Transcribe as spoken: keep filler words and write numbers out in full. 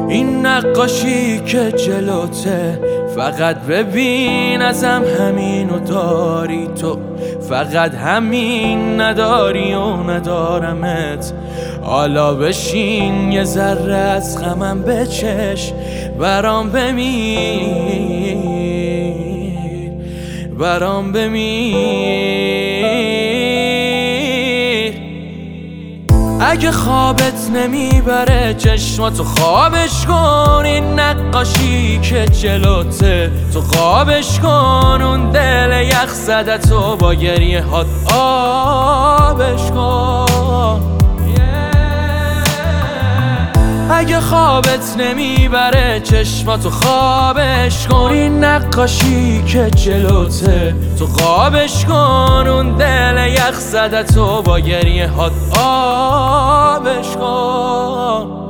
این نقاشی که جلوته، فقط ببین ازم همینو داری تو، فقط همین نداری و ندارمت. حالا بشین یه ذره از غمم بچش، برام بمیر، برام بمیر. اگه خوابت نمیبره چشماتو خوابش کن، این نقاشی که جلوته تو خوابش کن. اون دل یخ زدتو با گریه هات آبش کن. اگه خوابت نمیبره چشماتو خوابش کن، این نقاشی که جلوته تو خوابش کن. اون دل یخ زدتو با گریه هات آبش کن.